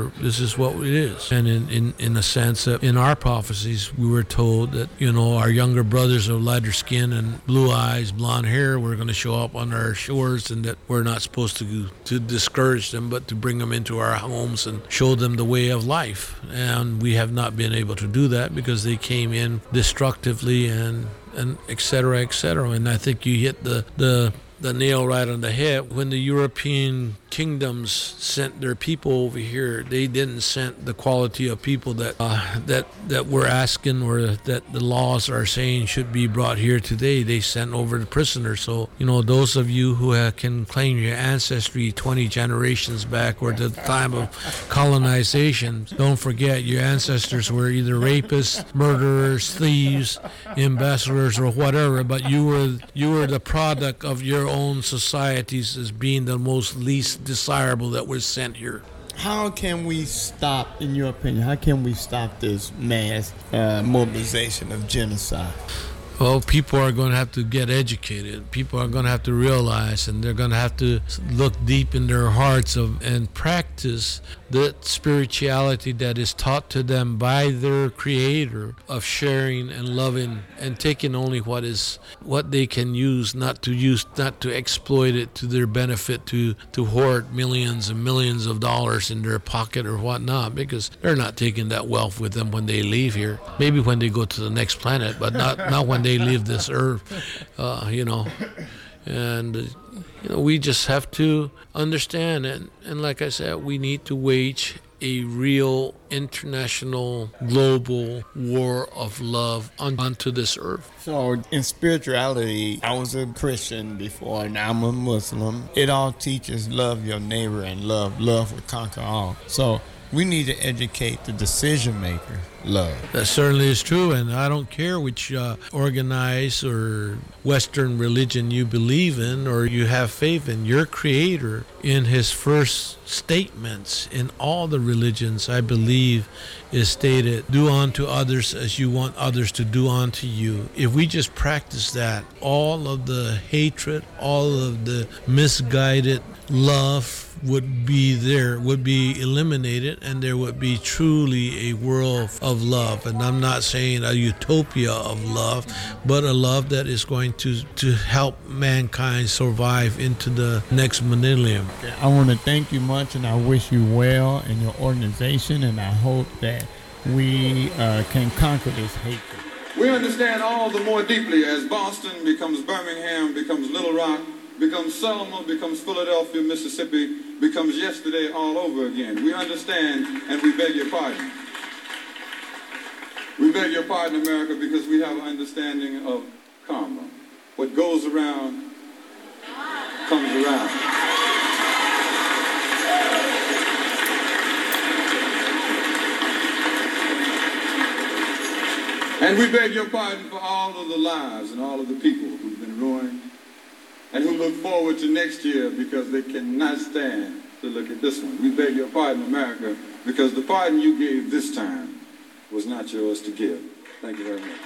what it is. And in a sense that in our prophecies we were told that our younger brothers of lighter skin and blue eyes, blonde hair, were going to show up on our shores, and that we're not supposed to discourage them, but to bring them into our homes and show them the way of life. And we have not been able to do that because they came in destructively and et cetera, et cetera. And I think you hit the nail right on the head. When the European kingdoms sent their people over here, they didn't send the quality of people that we're asking, or that the laws are saying should be brought here today. They sent over the prisoners. So those of you who can claim your ancestry 20 generations back, or the time of colonization, don't forget your ancestors were either rapists, murderers, thieves, ambassadors, or whatever. But you were the product of your own societies as being the most least desirable that were sent here. How can we stop, in your opinion, this mass mobilization of genocide? Well, people are going to have to get educated. People are going to have to realize, and they're going to have to look deep in their hearts and practice that spirituality that is taught to them by their Creator, of sharing and loving and taking only what they can use, not to exploit it to their benefit, to hoard millions and millions of dollars in their pocket or whatnot, because they're not taking that wealth with them when they leave here. Maybe when they go to the next planet, but not when they leave this earth, And we just have to understand, and like I said, we need to wage a real international global war of love onto this earth. So in spirituality, I was a Christian before, now I'm a Muslim. It all teaches love your neighbor, and love will conquer all. So we need to educate the decision maker. Love. That certainly is true, and I don't care which organized or Western religion you believe in or you have faith in. Your Creator, in His first statements in all the religions, I believe, is stated, do unto others as you want others to do unto you. If we just practice that, all of the hatred, all of the misguided love would be eliminated, and there would be truly a world of love. And I'm not saying a utopia of love, but a love that is going to help mankind survive into the next millennium. I want to thank you much, and I wish you well in your organization, and I hope that we can conquer this hatred. We understand all the more deeply as Boston becomes Birmingham, becomes Little Rock, becomes Selma, becomes Philadelphia, Mississippi, becomes yesterday all over again. We understand, and we beg your pardon. We beg your pardon, America, because we have an understanding of karma. What goes around comes around. And we beg your pardon for all of the lives and all of the people who've been ruined, and who look forward to next year because they cannot stand to look at this one. We beg your pardon, America, because the pardon you gave this time was not yours to give. Thank you very much.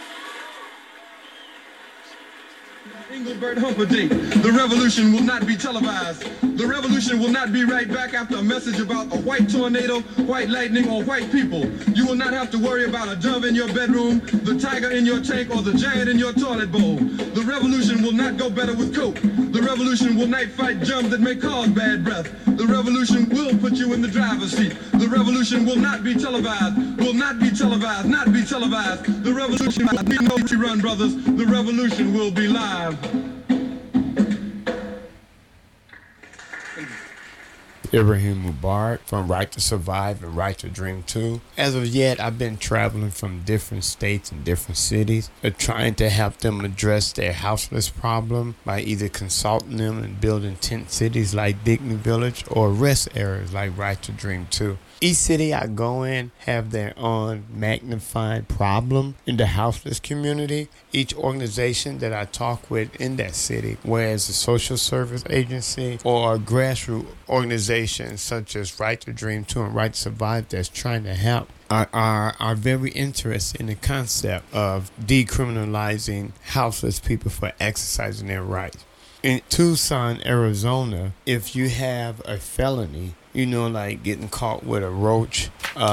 Engelbert Humperdinck, the revolution will not be televised. The revolution will not be right back after a message about a white tornado, white lightning, or white people. You will not have to worry about a dove in your bedroom, the tiger in your tank, or the giant in your toilet bowl. The revolution will not go better with coke. The revolution will not fight germs that may cause bad breath. The revolution will put you in the driver's seat. The revolution will not be televised, will not be televised, not be televised. The revolution will be no run, brothers. The revolution will be live. Ibrahim Mubarak from Right to Survive and Right to Dream 2. As of yet, I've been traveling from different states and different cities, trying to help them address their houseless problem by either consulting them and building tent cities like Dignity Village or rest areas like Right to Dream 2. Each city I go in have their own magnified problem in the houseless community. Each organization that I talk with in that city, whether it's a social service agency or a grassroots organization such as Right to Dream 2 and Right to Survive that's trying to help, are very interested in the concept of decriminalizing houseless people for exercising their rights. In Tucson, Arizona, if you have a felony, like getting caught with a roach,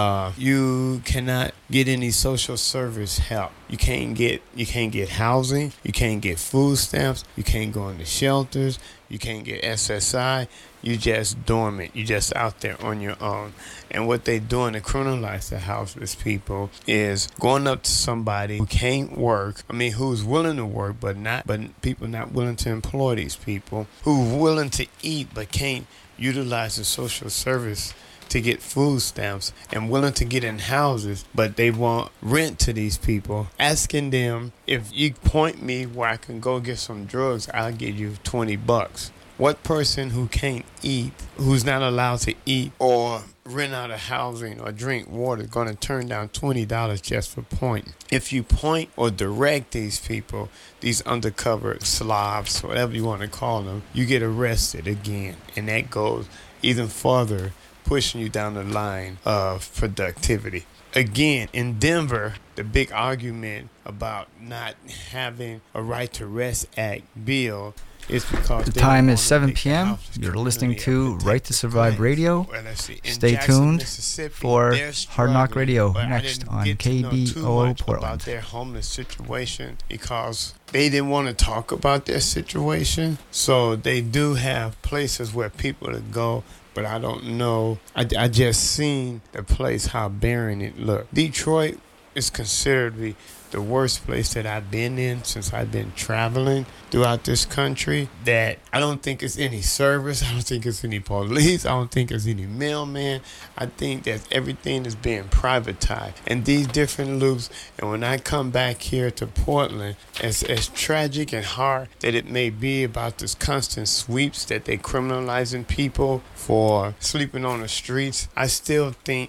you cannot get any social service help. You can't get housing, you can't get food stamps, you can't go into shelters, you can't get SSI. You just dormant. You just out there on your own. And what they doing to criminalize the houseless people is going up to somebody who can't work. Who's willing to work, but people not willing to employ these people, who's willing to eat but can't utilize the social service to get food stamps, and willing to get in houses, but they want rent to these people, asking them, if you point me where I can go get some drugs, I'll give you $20. What person who can't eat, who's not allowed to eat or rent out of housing or drink water is going to turn down $20 just for pointing? If you point or direct these people, these undercover slobs, whatever you want to call them, you get arrested again. And that goes even further, pushing you down the line of productivity. Again, in Denver, the big argument about not having a Right to Rest Act bill is because the time is 7 p.m. You're listening to Right to Survive Radio. Stay tuned for Hard Knock Radio next on KBOO Portland. About their homeless situation because they didn't want to talk about their situation. So they do have places where people to go, but I don't know. I just seen the place, how barren it looked. Detroit is considered the worst place that I've been in since I've been traveling throughout this country. That I don't think it's any service, I don't think it's any police, I don't think it's any mailman. I think that everything is being privatized and these different loops. And when I come back here to Portland, as tragic and hard that it may be about this constant sweeps that they criminalizing people for sleeping on the streets, I still think